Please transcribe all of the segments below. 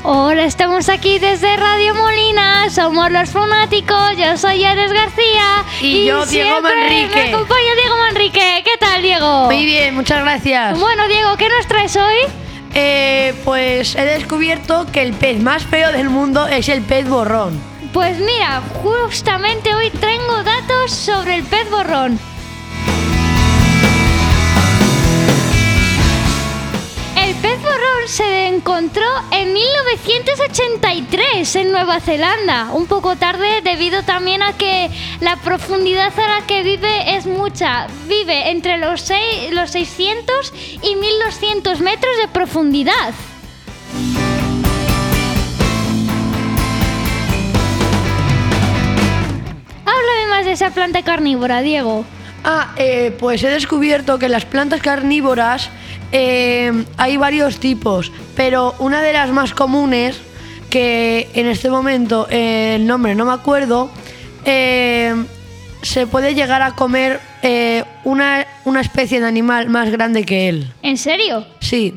Hola, estamos aquí desde Radio Molina, somos los fanáticos, yo soy Ares García y yo Diego Manrique. Me acompaña Diego Manrique. ¿Qué tal, Diego? Muy bien, muchas gracias. Bueno, Diego, ¿qué nos traes hoy? Pues he descubierto que el pez más feo del mundo es el pez borrón. Pues mira, justamente hoy tengo datos sobre el pez borrón. El pez borrón se encontró en 1983 en Nueva Zelanda, un poco tarde debido también a que la profundidad a la que vive es mucha. Vive entre los 600 y 1200 metros de profundidad. Háblame más de esa planta carnívora, Diego. Pues he descubierto que las plantas carnívoras hay varios tipos, pero una de las más comunes, que en este momento el nombre no me acuerdo, se puede llegar a comer una especie de animal más grande que él. ¿En serio? Sí.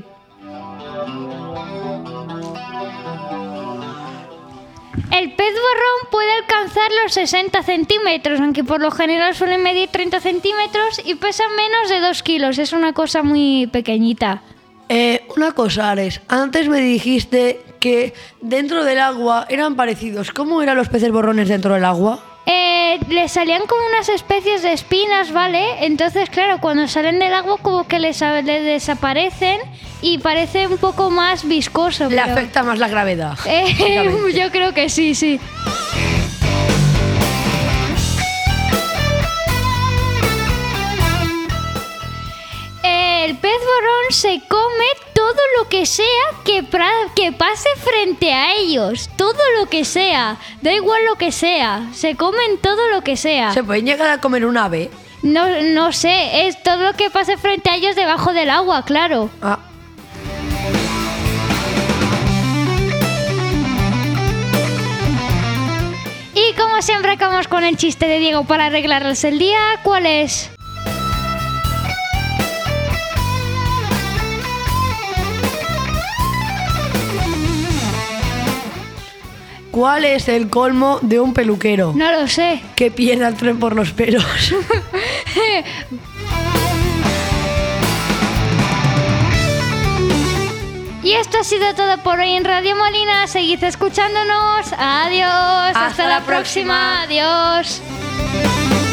El pez borrón puede alcanzar los 60 centímetros, aunque por lo general suelen medir 30 centímetros y pesan menos de 2 kilos. Es una cosa muy pequeñita. Una cosa, Ares. Antes me dijiste que dentro del agua eran parecidos. ¿Cómo eran los peces borrones dentro del agua? Les salían como unas especies de espinas, ¿vale? Entonces, claro, cuando salen del agua como que les desaparecen y parece un poco más viscoso. Le afecta más la gravedad. Yo creo que sí, sí. El pez borrón se come todo lo que sea que pase frente a ellos. Todo lo que sea. Da igual lo que sea. Se comen todo lo que sea. ¿Se pueden llegar a comer un ave? No sé. Es todo lo que pase frente a ellos debajo del agua, claro. Y como siempre acabamos con el chiste de Diego para arreglarles el día. ¿Cuál es? ¿Cuál es el colmo de un peluquero? No lo sé. Que pierda el tren por los pelos. Y esto ha sido todo por hoy en Radio Molina. Seguid escuchándonos. Adiós. Hasta la próxima. Adiós.